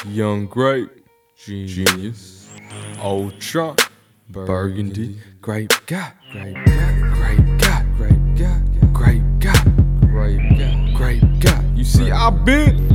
Young Grape, Genius, Ultra, Burgundy, Grape God, Grape God, Grape God, Grape God, Grape God, Grape God, Grape God. You see, I've been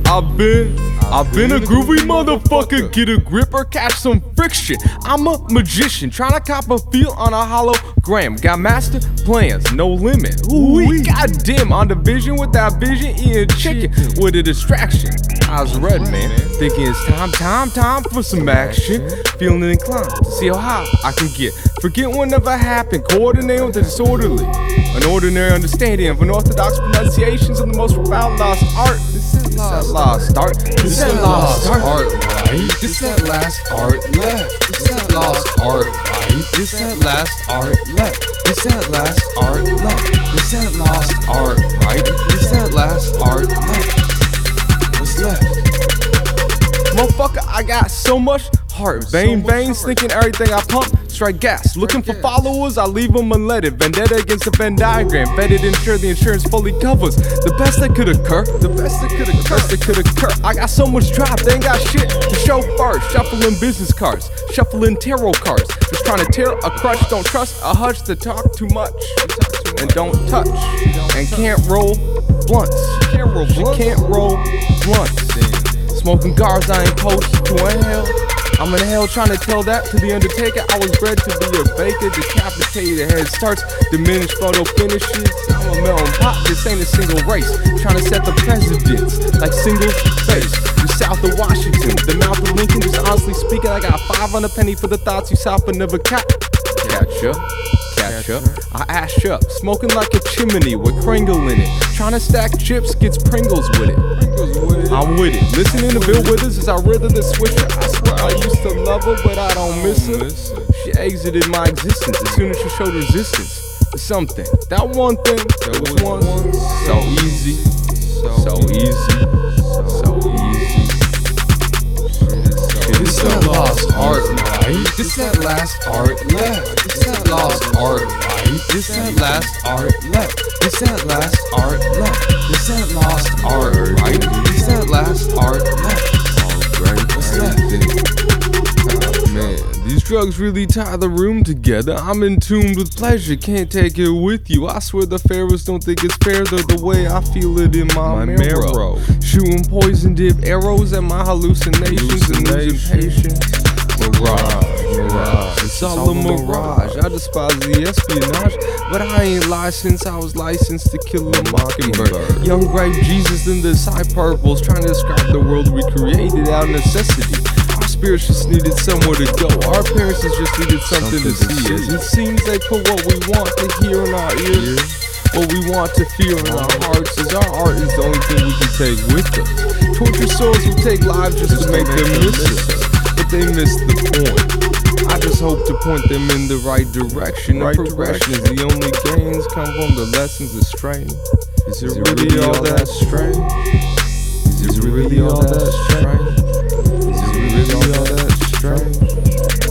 a groovy motherfucker. Get a grip or catch some friction. I'm a magician, tryna cop a feel on a hologram. Got master plans, no limit. Ooh, goddamn, on the vision without vision, eating chicken with a distraction. I was red, man, thinking it's time for some action. Feeling inclined to see how high I can get. Forget what never happened, coordinate with the disorderly. An ordinary understanding of unorthodox pronunciations of the most profound lost art. This is lost art. This is lost art, right? This that last art left. This that lost art, right? This that last art left. This that last art left. This that lost art, right? This that last art left. What's left? Motherfucker, I got so much heart. Veins, thinking everything I pump, strike gas. Looking for followers, I leave them unleaded. Vendetta against the Venn diagram. Vetted, ensure the insurance fully covers. The best that could occur. The best that could occur. I got so much drive, they ain't got shit to show first. Shuffling business cards, shuffling tarot cards. Just trying to tear a crutch, don't trust a hutch to talk too much. And don't touch. And can't roll blunts. Can't roll blunts. Smoking cars, I ain't coached to inhale. I'm in hell trying to tell that to the undertaker. I was bred to be a baker, decapitated head starts, diminished photo finishes. I'm a melting pot, this ain't a single race. Trying to set the precedence like single face. You south of Washington, the mouth of Lincoln. Just honestly speaking, I got 5 on a penny for the thoughts you south but never catch up. I ash up, smoking like a chimney with Kringle in it. Trying to stack chips, gets Pringles with it. I'm with it. Listening to Bill Withers as I rhythm the swisher. I swear I used to love her, but I don't miss her. She exited my existence as soon as she showed resistance to something. That one thing that was once so easy, so easy, so easy. This that lost art, right? This that last art left. This that lost art, right? This that last art left. This that last art left. This that lost art, right? This that last art left. Oh, great. What's left? Man, these drugs really tie the room together. I'm in tune with pleasure, can't take it with you. I swear the pharaohs don't think it's fair, though, the way I feel it in my marrow. Shooting poison dip arrows at my hallucinations and losing patience. Mirage. It's all a mirage. I despise the espionage, but I ain't licensed. I was licensed to kill a mockingbird. Young Grape Jesus and the hyperboles, trying to describe the world we created out of necessity. Our spirits just needed somewhere to go. Our parents just needed something to see. As it seems they put what we want to hear in our ears, what we want to feel in our hearts. As our art is the only thing we can take with us. Torture souls will take lives just to make them miss us, but they miss the point. I just hope to point them in the right direction. The progression is the only gains come from the lessons of strain. Is it really all that strain? Is it really all that strain? Is it really all that strain?